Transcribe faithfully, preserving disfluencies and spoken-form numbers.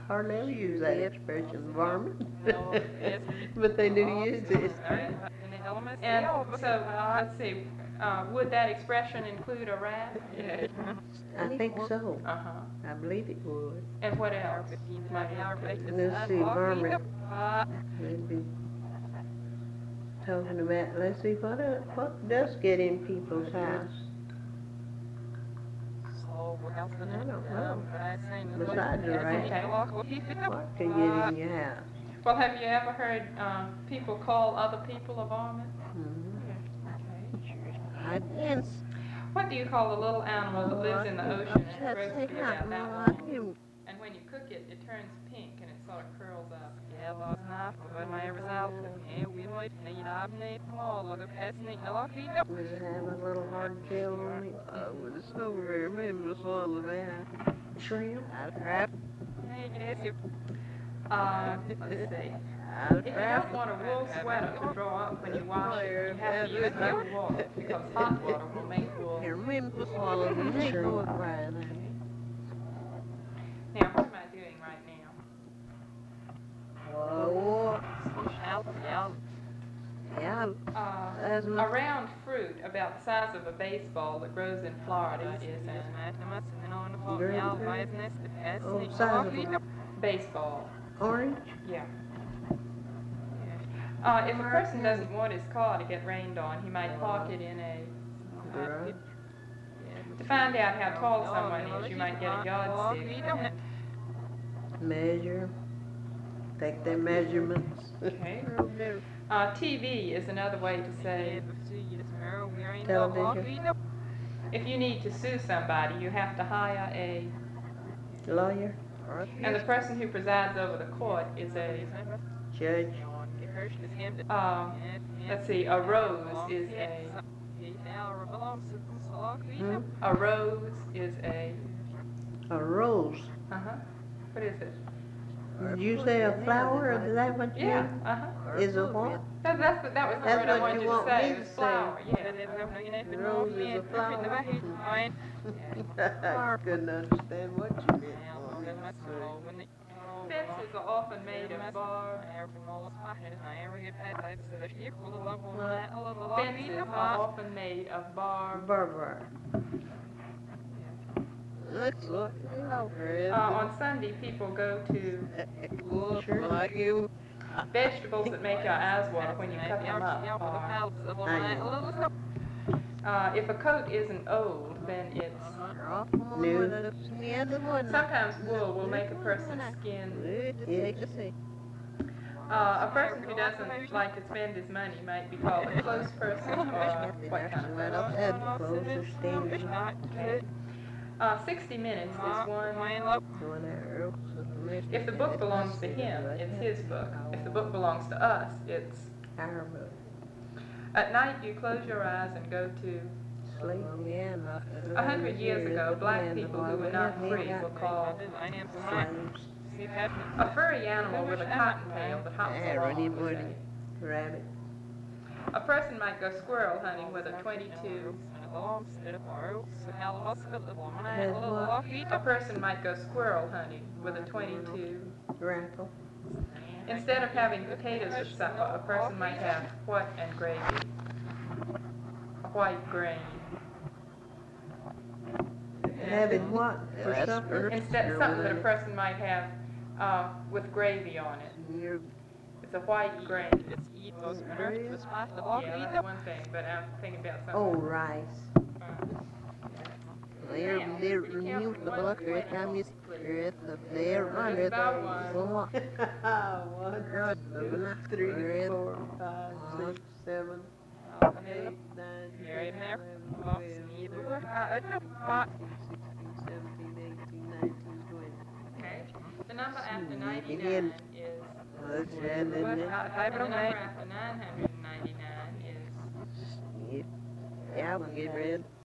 hardly ever use that expression, varmint. No, it's But they do use it. And so, uh, let's see, uh, would that expression include a rat? Yeah. I think so. Uh-huh. I believe it would. And what else might it include? Let's see, varmint. They'd be talking about, let's see, what, uh, what does get in people's house? I don't know. Besides the rat, what could get in your house? Well, have you ever heard um, people call other people a varmint? Mhm. Okay. I dance. What do you call the little animal that lives in the ocean and grows to be about that long? And when you cook it, it turns pink and it sort of curls up. Does it have a little hard shell on it? Oh, but it's so very memorable all of that. Shrimp? Crab? Uh, let's see. If you don't want a wool sweater to draw up when you wash it, you have to use cold water because hot water will make wool. I remember all of the shrimp. Now, what am I doing right now? Whoa. Yeah. Uh, That's a round fruit about the size of a baseball that grows in Florida is an Oh, size of a baseball. orange? Yeah. Uh, if a person doesn't want his car to get rained on, he might park it in a... Right. To find out how tall someone is, you might get a yardstick. Measure. Take their measurements. Okay. Uh, T V is another way to say Television. if you need to sue somebody, you have to hire a... Lawyer. And the person who presides over the court is a... Judge. Uh, let's see, a rose is a... Hmm? A rose is a... A rose. Uh-huh. What is it? Did you say a flower, or is that what you Yeah, mean? uh-huh. Is a what? That, that's, the- that was the That's word I what wanted you you to want say, me it to was say. flower, yeah. Rose is a flower. I couldn't understand what you meant. Fences are often made of bark. Fences are often made of bark. Barbara. Let's look. Uh, on Sunday, people go to Like you. vegetables that make your eyes water when you cut them up. Or, uh, if a coat isn't old, then it's New. sometimes wool will make a person's skin. It's Uh, a person who doesn't like to spend his money might be called a close person or what kind of person. close or stingy. Uh, sixty minutes is one. If the book belongs to him, it's his book. If the book belongs to us, it's Our book. at night you close your eyes and go to Sleep. a hundred years ago, black people who were not free were called Slaves. a furry animal with a cottontail that hops Runny along. bunny. Rabbit. A person might go squirrel hunting with a twenty-two. A person might go squirrel hunting with a twenty-two. Grapple. Instead of having potatoes for supper, a person might have what and gravy? A white grain. Having what for supper? Instead, something that a person might have uh, with gravy on it. You're It's a white grain. Yeah, that's one thing, but I'm thinking about something. Oh, rice. They're, they're renewed the book every time you spirit the flare under the one. One, two, three, four, five, six, seven, eight, nine, ten, eleven, twelve, sixteen, seventeen, eighteen, nineteen, twenty. Okay. The number after ninety-nine is... Let's add And in the there. number after nine hundred ninety-nine is... Yeah, we'll get rid.